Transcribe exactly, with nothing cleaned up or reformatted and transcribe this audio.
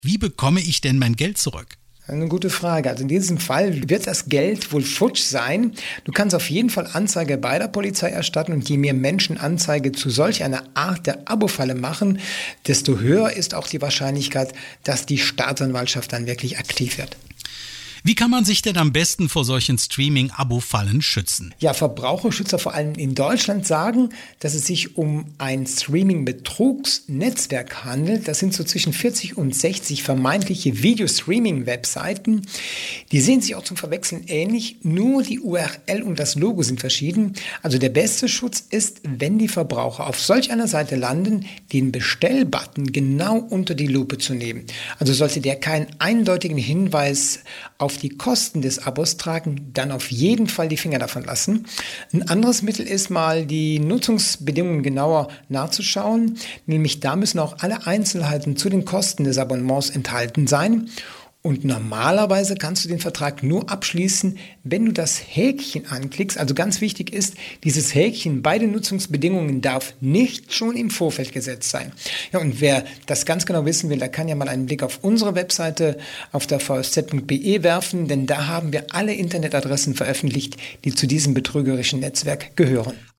Wie bekomme ich denn mein Geld zurück? Eine gute Frage. Also in diesem Fall wird das Geld wohl futsch sein. Du kannst auf jeden Fall Anzeige bei der Polizei erstatten und je mehr Menschen Anzeige zu solch einer Art der Abo-Falle machen, desto höher ist auch die Wahrscheinlichkeit, dass die Staatsanwaltschaft dann wirklich aktiv wird. Wie kann man sich denn am besten vor solchen Streaming-Abo-Fallen schützen? Ja, Verbraucherschützer vor allem in Deutschland sagen, dass es sich um ein Streaming-Betrugsnetzwerk handelt. Das sind so zwischen vierzig und sechzig vermeintliche Video-Streaming-Webseiten. Die sehen sich auch zum Verwechseln ähnlich, nur die U R L und das Logo sind verschieden. Also der beste Schutz ist, wenn die Verbraucher auf solch einer Seite landen, den Bestellbutton genau unter die Lupe zu nehmen. Also sollte der keinen eindeutigen Hinweis auf die Kosten des Abos tragen, dann auf jeden Fall die Finger davon lassen. Ein anderes Mittel ist mal, die Nutzungsbedingungen genauer nachzuschauen, nämlich da müssen auch alle Einzelheiten zu den Kosten des Abonnements enthalten sein. Und normalerweise kannst du den Vertrag nur abschließen, wenn du das Häkchen anklickst. Also ganz wichtig ist, dieses Häkchen bei den Nutzungsbedingungen darf nicht schon im Vorfeld gesetzt sein. Ja, und wer das ganz genau wissen will, der kann ja mal einen Blick auf unsere Webseite auf der v s z punkt b e werfen, denn da haben wir alle Internetadressen veröffentlicht, die zu diesem betrügerischen Netzwerk gehören.